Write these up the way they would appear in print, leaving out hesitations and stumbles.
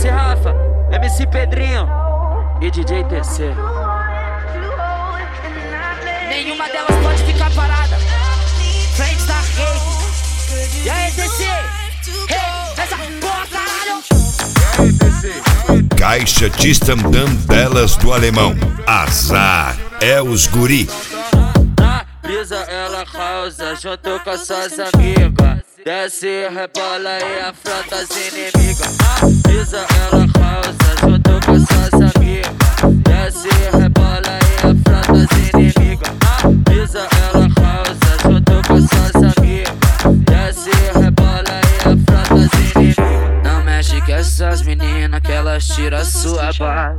MC Rafa, MC Pedrinho e DJ TC. Nenhuma delas pode ficar parada. Frente da rede. E aí, TC? Essa porra, caralho. Caixa Tistandam delas do alemão. Azar é os guri. Na brisa ela causa junto com suas amigas. Desce, rebola e afronta as inimigas. Na brisa ela causa junto com suas amigas. Desce, rebola e afronta as inimigas. Na brisa ela causa junto com suas amigas. Desce, rebola e afronta as inimigas. Não mexe com essas meninas que elas tiram a sua base.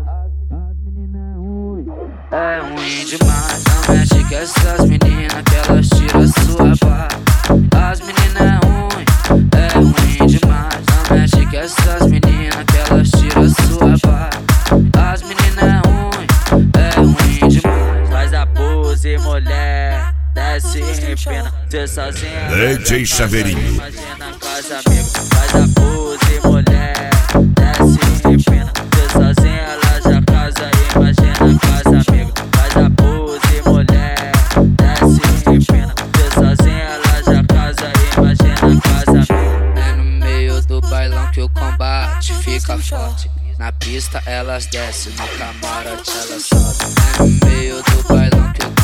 É ruim demais. Não mexe com essas meninas que elas tiram a sua base. As meninas é ruim demais. Não mexe com essas meninas que elas tiram a sua base. As meninas é ruim demais. Faz a pose, mulher, desce e empina. Cê sozinha DJ Chaveirinho. Imagina com as amigas. Faz a pose, mulher, desce e empina. Cê sozinha ela já casa. Imagina com as amigas. Faz a pose, mulher, desce e empina. Cê sozinha ela já casa. Imagina com as amigas. É no meio do bailão que o combate fica forte. Na pista elas descem, no camarote elas sobem. É no meio do bailão que o